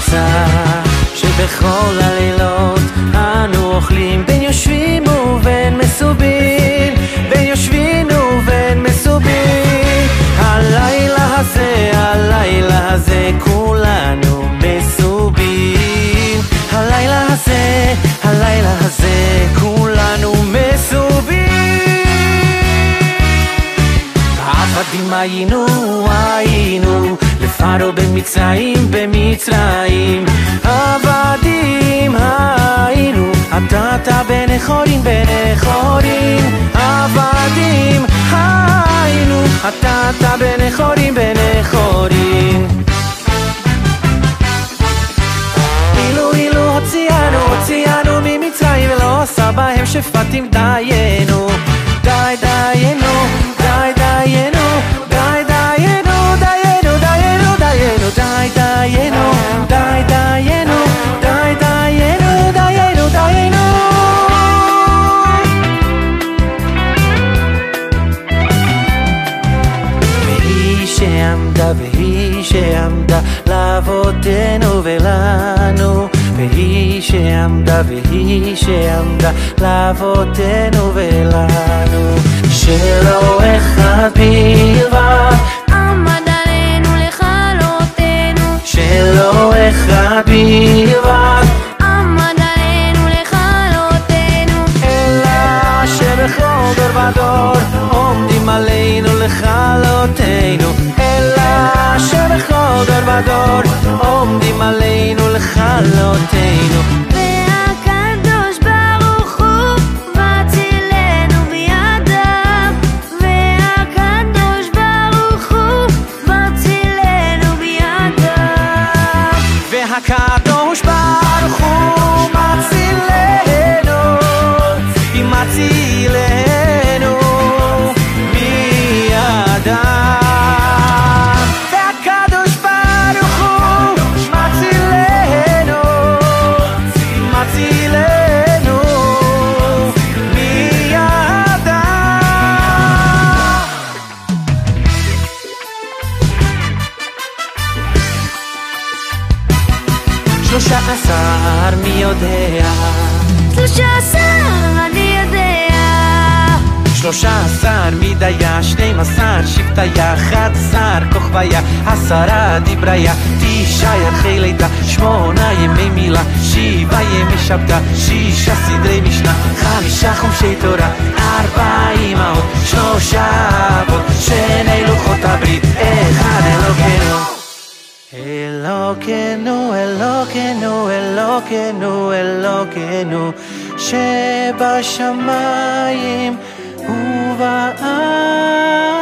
מצה שבכל הלילות אנו אוכלים בין יושבים ובין מסובים, בין יושבים ובין מסובים. הלילה הזה כולנו מסובים, הלילה הזה כולנו מסובים. עבדים היינו לפרעה במצרים, עבדים היינו, אתה בן חורין, עבדים היינו, אתה בן חורין. אילו הוציאנו ממצרים ולא עשה בהם שפטים, דיינו והיא שעמדה לאבותינו ולנו, והיא שעמדה לאבותינו ולנו, שלא אחד בלבד עמד עלינו לכלותנו, שלא אחד בלבד עמד עלינו לכלותנו, אלא שבכל דור ודור עומדים עלינו לכלותנו, אלא שבכל דור ודור עומדים עלינו לכלותנו. והקדוש ברוך הוא מצילנו בידיו, והקדוש ברוך הוא מצילנו בידיו, והקדוש ברוך הוא מצילנו בידיו. שלושה עשר מי יודע, 13 אני יודע, 13 מידיה, 12 שבטיה, 11 כוכביה, 10 דיבריה, 9 ירחי לידה, 8 ימי מילה, 7 ימי שבתא, 6 סדרי משנה, 5 חומשי תורה, 4 אמהות, 3 אבות, 2 לוחות הברית, 1 אלוקינו. אלוקינו שבשמיים ובארץ.